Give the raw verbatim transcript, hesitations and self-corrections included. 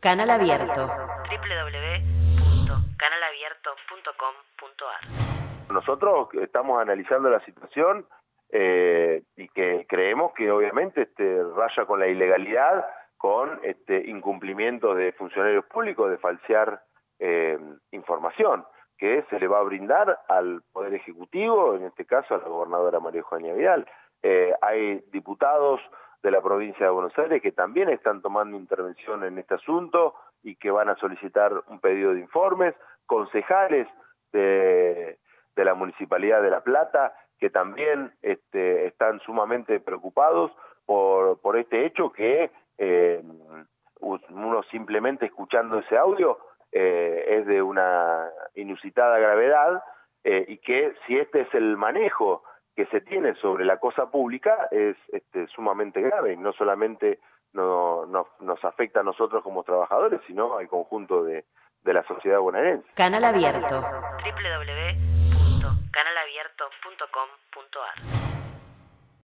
Canal Abierto. doble u doble u doble u punto canal abierto punto com punto a r. Nosotros estamos analizando la situación eh, y que creemos que obviamente este, raya con la ilegalidad, con este incumplimiento de funcionarios públicos de falsear eh, información que se le va a brindar al Poder Ejecutivo, en este caso a la gobernadora María Eugenia Vidal. Eh, hay diputados de la provincia de Buenos Aires que también están tomando intervención en este asunto y que van a solicitar un pedido de informes, concejales de, de la Municipalidad de La Plata que también este, están sumamente preocupados por, por este hecho que eh, uno simplemente escuchando ese audio eh, es de una inusitada gravedad eh, y que si este es el manejo que se tiene sobre la cosa pública es este, sumamente grave y no solamente no, no, nos afecta a nosotros como trabajadores, sino al conjunto de, de la sociedad bonaerense. Canal Abierto. doble u doble u doble u punto canal abierto punto com punto a r.